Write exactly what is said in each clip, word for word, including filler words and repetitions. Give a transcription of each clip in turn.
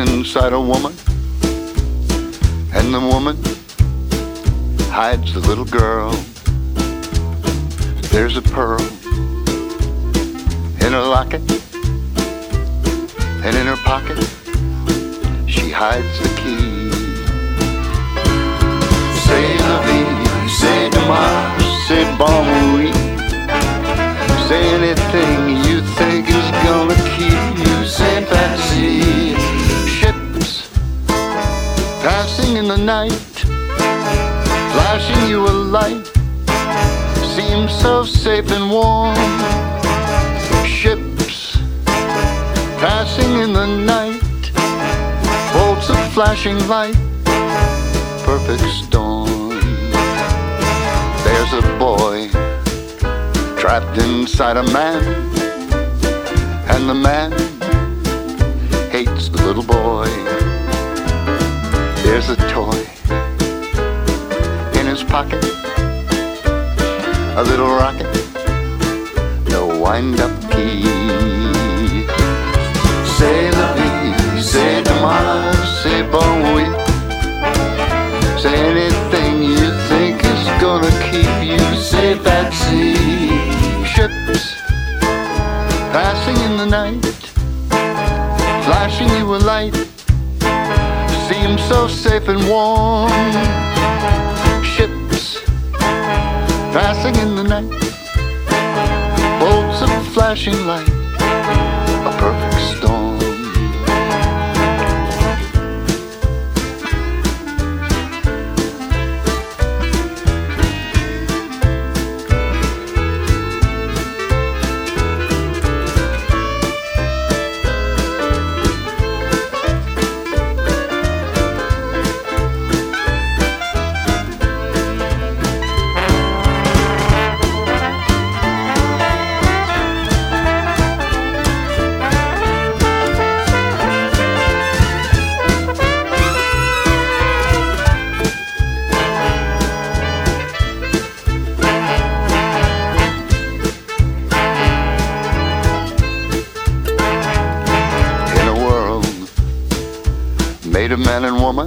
inside a woman, and the woman hides the little girl. There's a pearl in her locket, and in her pocket she hides the key. C'est la vie, c'est dommage, c'est bon oui. Say anything you think is gonna keep you safe at sea. Ships passing in the night, flashing you a light, seems so safe and warm. Ships passing in the night, bolts of flashing light, perfect storm. There's a boy trapped inside a man, and the man hates the little boy. There's a toy in his pocket, a little rocket, no wind-up key. C'est la vie, c'est dommage, c'est bon oui. Say anything you think is gonna keep you safe at sea. Ships passing in the night, flashing you a light, seems so safe and warm. Ships passing in the night, bolts of flashing light, a perfect storm. Made of man and woman,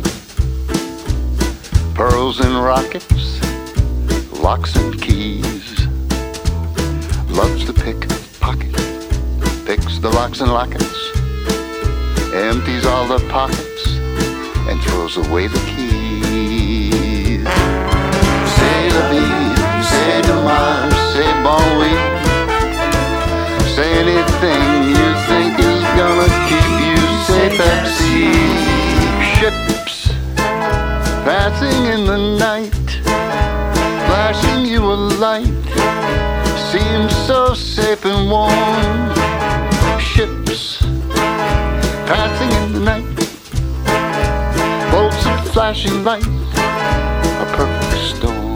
pearls and rockets, locks and keys. Loves to pick pocket, picks the locks and lockets, empties all the pockets, and throws away the keys. C'est la vie, c'est dommage, c'est bon oui. Say anything you think is gonna keep you safe at sea. Ships passing in the night, flashing you a light, seems so safe and warm. Ships passing in the night, bolts of flashing light, a perfect storm.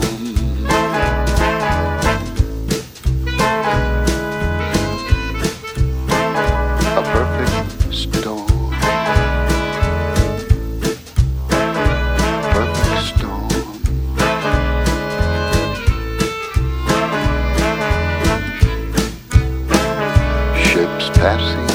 A perfect storm. Passing